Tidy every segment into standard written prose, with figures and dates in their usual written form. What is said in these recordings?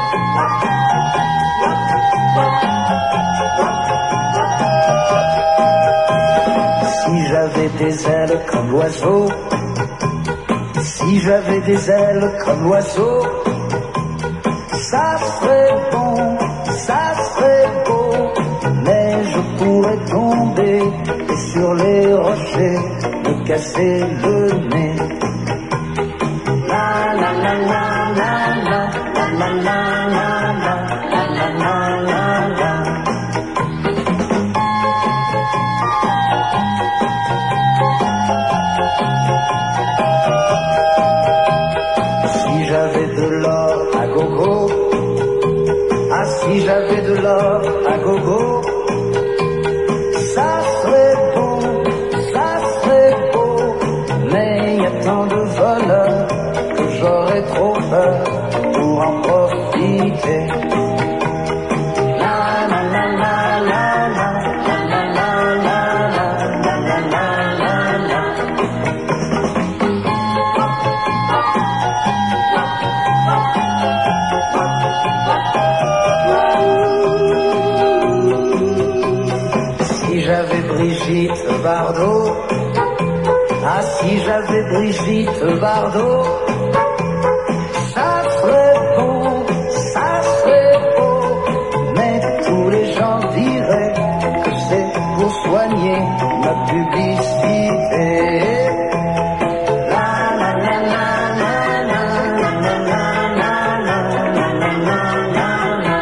Si j'avais des ailes comme l'oiseau, si j'avais des ailes comme l'oiseau, ça serait bon, ça serait beau, mais je pourrais tomber et sur les rochers me casser le nez. La la la la la la la la la la la la la la. Si j'avais de l'or à gogo, ah si j'avais de l'or à gogo, ça serait bon, ça serait beau, mais y a tant de voleurs que j'aurais trop peur pour en profiter. La la la la la la la la la la la la la. Si j'avais Brigitte Bardot, ah si j'avais Brigitte Bardot, ça serait bon, ça serait beau, mais tous les gens diraient que c'est pour soigner ma publicité. La la la la la la la la la la la la.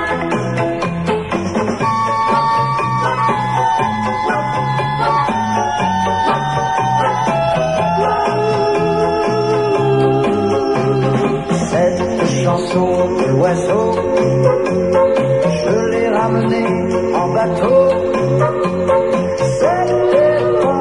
Cette chanson de l'oiseau, je l'ai ramenée en bateau. C'était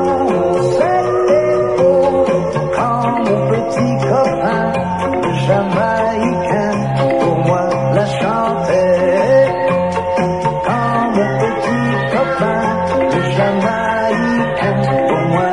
beau, quand mon petit copain, le Jamaïcain, pour moi la chantait. Quand mon petit copain, le Jamaïcain, pour moi